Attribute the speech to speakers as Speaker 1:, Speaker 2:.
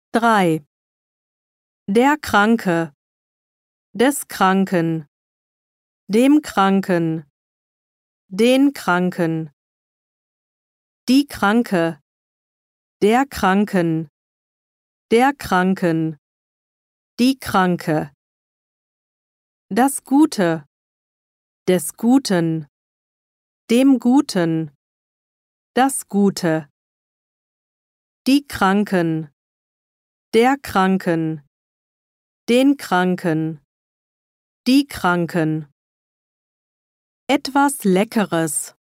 Speaker 1: 3. Der Kranke, des Kranken, dem Kranken, den Kranken, die Kranke, der Kranken, der Kranken, die Kranke. Das Gute, des Guten, dem Guten, das Gute. Die Kranken, der Kranken, den Kranken, die Kranken. Etwas Leckeres.